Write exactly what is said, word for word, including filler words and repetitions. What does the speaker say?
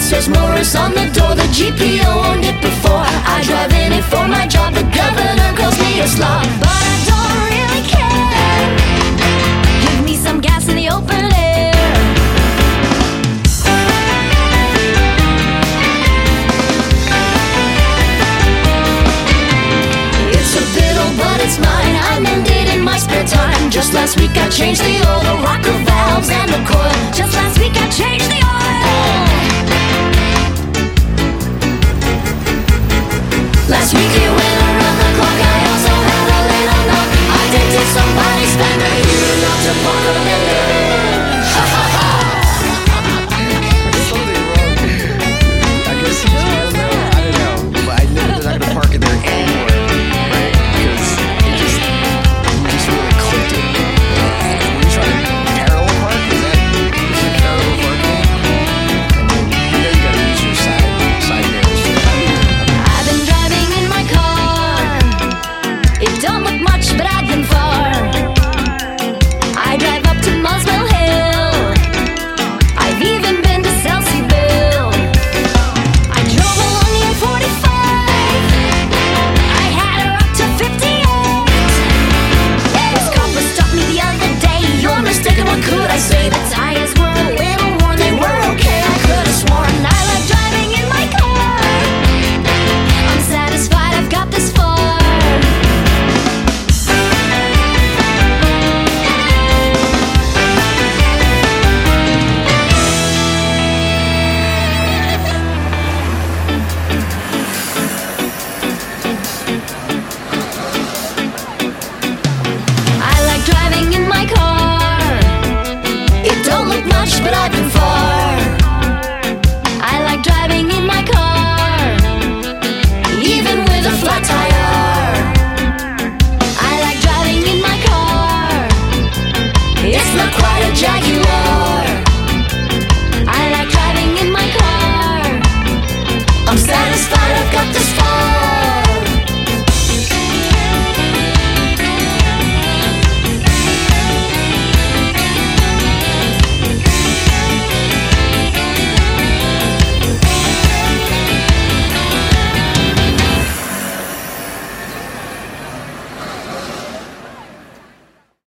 says Morris on the door. The G P O owned it before. I drive in it for my job. The governor calls me a slob, but I don't really care. Give me some gas in the open air. It's a biddle, but it's mine. I mend it in my spare time. Just last week I changed the oil, the rocker valves and the coil. Just last week I changed the oil. Last week it went around the clock. I also had a little knock. I did somebody spend a year not to park